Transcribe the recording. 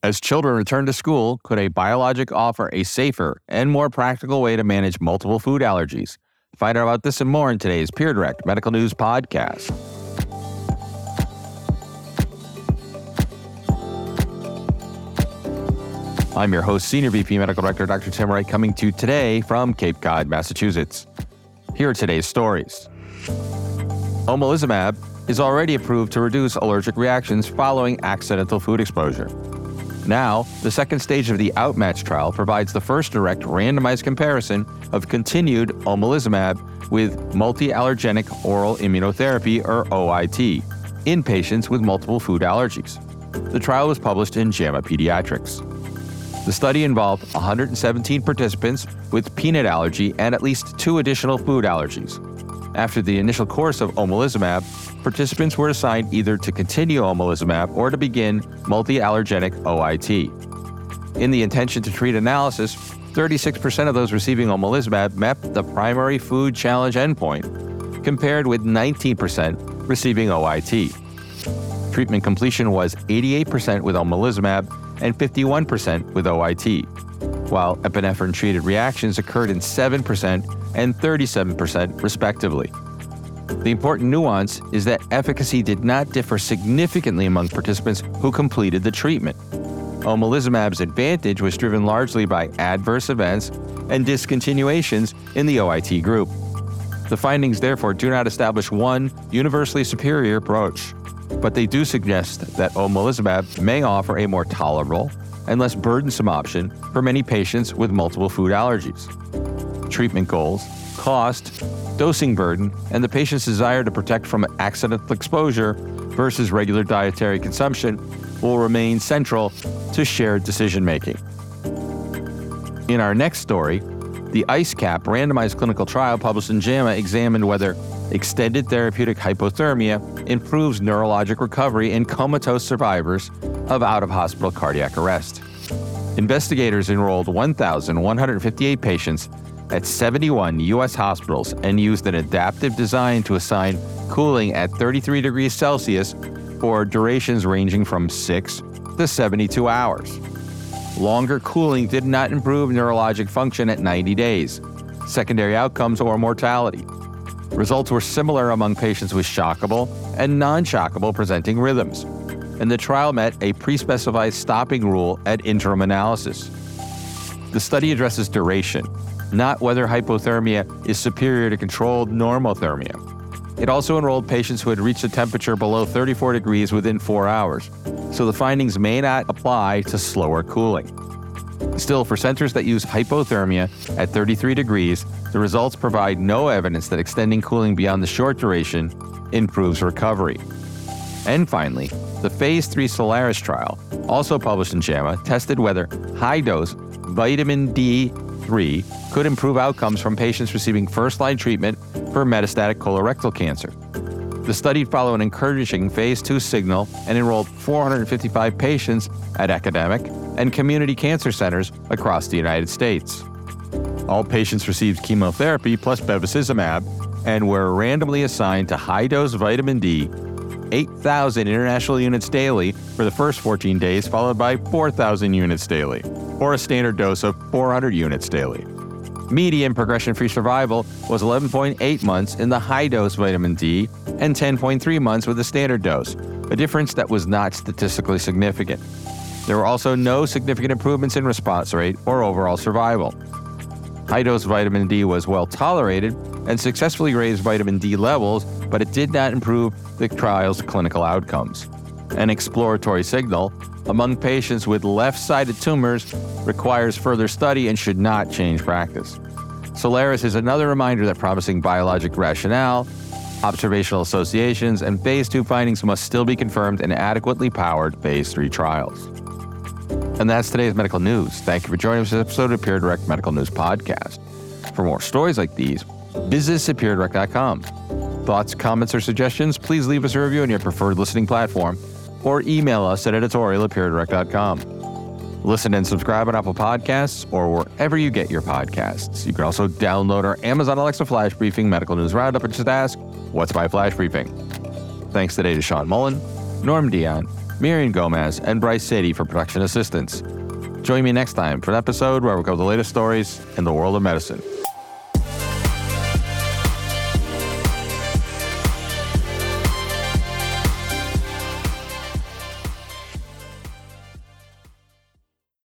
As children return to school, could a biologic offer a safer and more practical way to manage multiple food allergies? Find out about this and more in today's Peer Direct Medical News Podcast. I'm your host, Senior VP Medical Director Dr. Tim Wright, coming to you today from Cape Cod, Massachusetts. Here are today's stories. Omalizumab is already approved to reduce allergic reactions following accidental food exposure. Now, the second stage of the OUtMATCH trial provides the first direct randomized comparison of continued omalizumab with multi-allergenic oral immunotherapy, or OIT, in patients with multiple food allergies. The trial was published in JAMA Pediatrics. The study involved 117 participants with peanut allergy and at least 2 additional food allergies. After the initial course of omalizumab, participants were assigned either to continue omalizumab or to begin multi-allergenic OIT. In the intention to treat analysis, 36% of those receiving omalizumab met the primary food challenge endpoint, compared with 19% receiving OIT. Treatment completion was 88% with omalizumab and 51% with OIT, while epinephrine-treated reactions occurred in 7% and 37% respectively. The important nuance is that efficacy did not differ significantly among participants who completed the treatment. Omalizumab's advantage was driven largely by adverse events and discontinuations in the OIT group. The findings therefore do not establish one universally superior approach, but they do suggest that omalizumab may offer a more tolerable and less burdensome option for many patients with multiple food allergies. Treatment goals, cost, dosing burden, and the patient's desire to protect from accidental exposure versus regular dietary consumption will remain central to shared decision-making. In our next story, the ICECAP randomized clinical trial published in JAMA examined whether extended therapeutic hypothermia improves neurologic recovery in comatose survivors of out-of-hospital cardiac arrest. Investigators enrolled 1,158 patients at 71 U.S. hospitals and used an adaptive design to assign cooling at 33 degrees Celsius for durations ranging from 6 to 72 hours. Longer cooling did not improve neurologic function at 90 days, secondary outcomes, or mortality. Results were similar among patients with shockable and non-shockable presenting rhythms, and the trial met a pre-specified stopping rule at interim analysis. The study addresses duration, not whether hypothermia is superior to controlled normothermia. It also enrolled patients who had reached a temperature below 34 degrees within 4 hours, so the findings may not apply to slower cooling. Still, for centers that use hypothermia at 33 degrees, the results provide no evidence that extending cooling beyond the short duration improves recovery. And finally, the Phase 3 Solaris trial, also published in JAMA, tested whether high-dose vitamin D3 could improve outcomes from patients receiving first-line treatment for metastatic colorectal cancer. The study followed an encouraging Phase 2 signal and enrolled 455 patients at academic and community cancer centers across the United States. All patients received chemotherapy plus bevacizumab and were randomly assigned to high-dose vitamin D, 8,000 international units daily for the first 14 days, followed by 4,000 units daily, or a standard dose of 400 units daily. Median progression-free survival was 11.8 months in the high-dose vitamin D and 10.3 months with the standard dose, a difference that was not statistically significant. There were also no significant improvements in response rate or overall survival. High-dose vitamin D was well tolerated and successfully raised vitamin D levels, but it did not improve the trial's clinical outcomes. An exploratory signal among patients with left-sided tumors requires further study and should not change practice. Solaris is another reminder that promising biologic rationale, observational associations, and Phase 2 findings must still be confirmed in adequately powered Phase 3 trials. And that's today's medical news. Thank you for joining us for this episode of Peer Direct Medical News Podcast. For more stories like these, visit SuperiorDirect.com. Thoughts, comments, or suggestions, please leave us a review on your preferred listening platform or email us at editorial@PeerDirect.com. Listen and subscribe on Apple Podcasts or wherever you get your podcasts. You can also download our Amazon Alexa Flash Briefing Medical News Roundup and just ask, what's my Flash Briefing? Thanks today to Sean Mullen, Norm Dion, Miriam Gomez, and Bryce Sadie for production assistance. Join me next time for an episode where we cover the latest stories in the world of medicine.